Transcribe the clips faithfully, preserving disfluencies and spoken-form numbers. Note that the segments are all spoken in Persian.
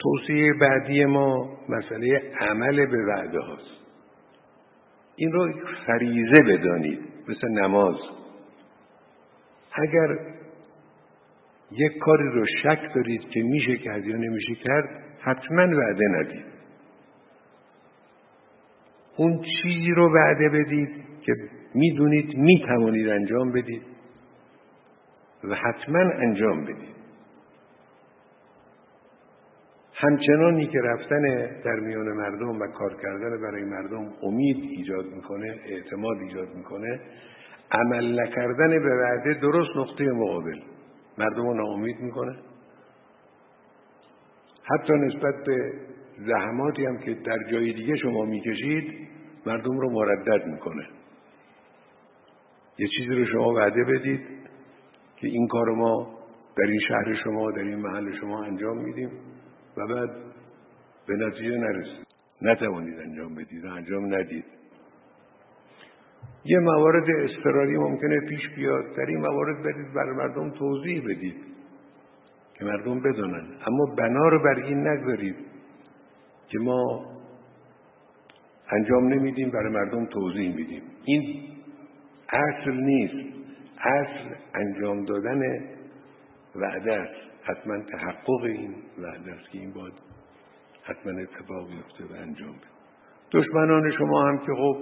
توصیه بعدی ما مسئله عمل به وعده هاست. این رو فریضه بدانید، مثل نماز. اگر یک کاری رو شک دارید که میشه کرد یا نمیشه کرد، حتما وعده ندید. اون چیزی رو وعده بدید که میدونید میتوانید انجام بدید و حتما انجام بدید. همچنانی که رفتن در میان مردم و کار کردن برای مردم امید ایجاد میکنه، اعتماد ایجاد میکنه، عمل نکردن به وعده درست نقطه مقابل مردم رو ناامید میکنه. حتی نسبت به زحماتی هم که در جای دیگه شما میکشید مردم رو مردد میکنه. یه چیزی رو شما وعده بدید که این کار ما در این شهر شما، در این محل شما انجام میدیم و بعد به نتیجه نرسید، نتوانید انجام بدید و انجام ندید. یه موارد اضطراری ممکنه پیش بیاد، در این موارد برید بر مردم توضیح بدید که مردم بدونن، اما بنا رو بر این نگذارید که ما انجام نمیدیم برای مردم توضیح میدیم. این اصل نیست. اصل انجام دادن وعده است، حتما تحقق این وعده است که این باید حتما اتفاق بیفته و انجام بده. دشمنان شما هم که خب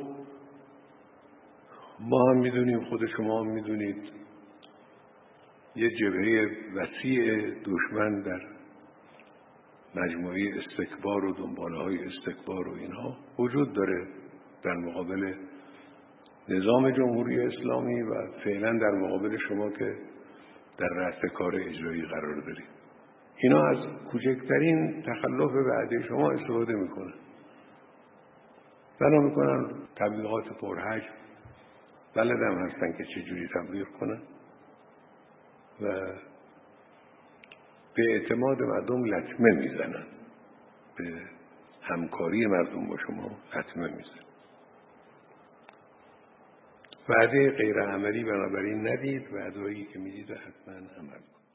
ما هم میدونیم، خود شما هم میدونید، یه جبهه وسیع دشمن در مجموعه استکبار و دنباله‌های استکبار و اینها وجود داره در مقابل نظام جمهوری اسلامی و فعلا در مقابل شما که در رأس کار اجرایی قرار دارید. اینا از کوچکترین تخلف وعده شما استفاده میکنن. بنا میکنن تبلیغات پرحجم، بلدم هستن که چجوری تبلیغ کنن و به اعتماد مردم لطمه میزنن، به همکاری مردم با شما لطمه میزنن. وعده غیر عملی بنابراین ندید، وعده‌ای که میدید حتما عمل کنید.